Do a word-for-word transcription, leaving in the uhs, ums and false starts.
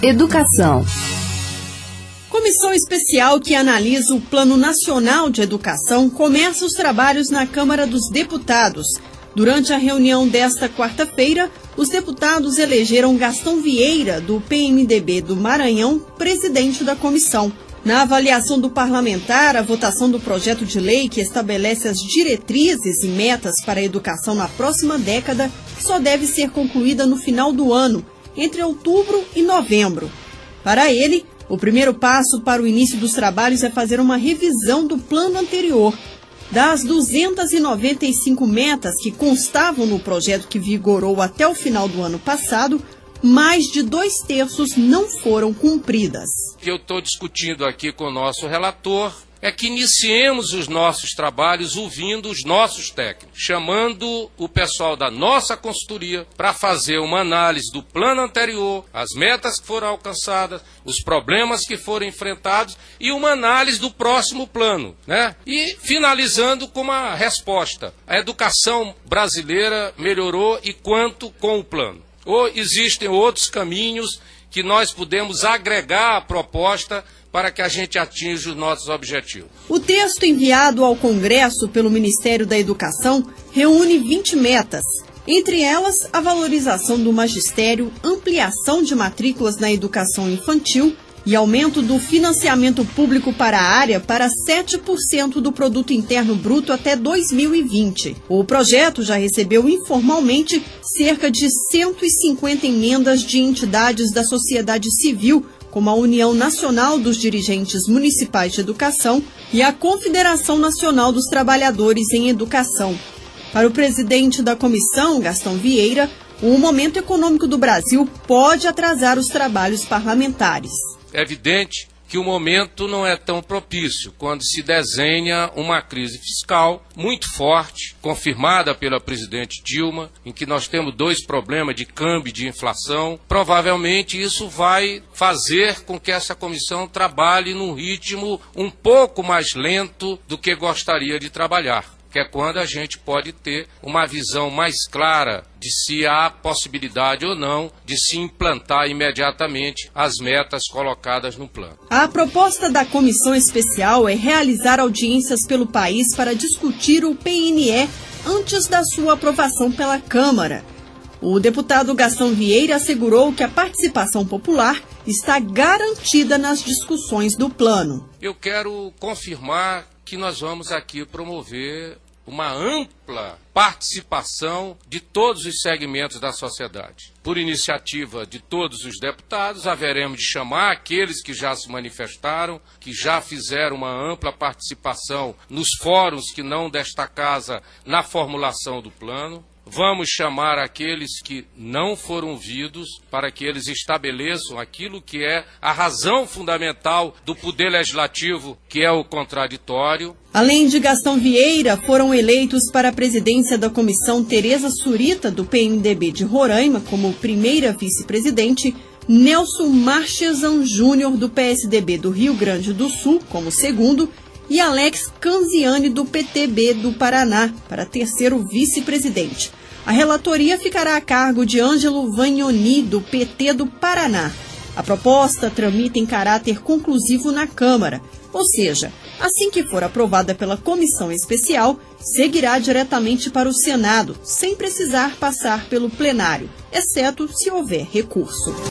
Educação. Comissão especial que analisa o Plano Nacional de Educação começa os trabalhos na Câmara dos Deputados. Durante a reunião desta quarta-feira, os deputados elegeram Gastão Vieira, do P M D B do Maranhão, presidente da comissão. Na avaliação do parlamentar, a votação do projeto de lei que estabelece as diretrizes e metas para a educação na próxima década só deve ser concluída no final do ano, entre outubro e novembro. Para ele, o primeiro passo para o início dos trabalhos é fazer uma revisão do plano anterior. Das duzentas e noventa e cinco metas que constavam no projeto que vigorou até o final do ano passado, mais de dois terços não foram cumpridas. O que eu estou discutindo aqui com o nosso relator é que iniciemos os nossos trabalhos ouvindo os nossos técnicos, chamando o pessoal da nossa consultoria para fazer uma análise do plano anterior, as metas que foram alcançadas, os problemas que foram enfrentados e uma análise do próximo plano, né? E finalizando com uma resposta. A educação brasileira melhorou e quanto com o plano? Ou existem outros caminhos que nós podemos agregar à proposta para que a gente atinja os nossos objetivos. O texto enviado ao Congresso pelo Ministério da Educação reúne vinte metas. Entre elas, a valorização do magistério, ampliação de matrículas na educação infantil e aumento do financiamento público para a área para sete por cento do Produto Interno Bruto até dois mil e vinte. O projeto já recebeu informalmente cerca de cento e cinquenta emendas de entidades da sociedade civil, como a União Nacional dos Dirigentes Municipais de Educação e a Confederação Nacional dos Trabalhadores em Educação. Para o presidente da comissão, Gastão Vieira, o momento econômico do Brasil pode atrasar os trabalhos parlamentares. É evidente que o momento não é tão propício quando se desenha uma crise fiscal muito forte, confirmada pela presidente Dilma, em que nós temos dois problemas de câmbio e de inflação. Provavelmente isso vai fazer com que essa comissão trabalhe num ritmo um pouco mais lento do que gostaria de trabalhar, que é quando a gente pode ter uma visão mais clara de se há possibilidade ou não de se implantar imediatamente as metas colocadas no plano. A proposta da comissão especial é realizar audiências pelo país para discutir o P N E antes da sua aprovação pela Câmara. O deputado Gastão Vieira assegurou que a participação popular está garantida nas discussões do plano. Eu quero confirmar que nós vamos aqui promover uma ampla participação de todos os segmentos da sociedade. Por iniciativa de todos os deputados, haveremos de chamar aqueles que já se manifestaram, que já fizeram uma ampla participação nos fóruns que não desta casa na formulação do plano. Vamos chamar aqueles que não foram ouvidos para que eles estabeleçam aquilo que é a razão fundamental do poder legislativo, que é o contraditório. Além de Gastão Vieira, foram eleitos para a presidência da comissão Tereza Surita, do P M D B de Roraima, como primeira vice-presidente, Nelson Marchesan Júnior, do P S D B do Rio Grande do Sul, como segundo, e Alex Canziani, do P T B do Paraná, para terceiro vice-presidente. A relatoria ficará a cargo de Ângelo Vagnoni, do P T do Paraná. A proposta tramita em caráter conclusivo na Câmara, ou seja, assim que for aprovada pela comissão especial, seguirá diretamente para o Senado, sem precisar passar pelo plenário, exceto se houver recurso.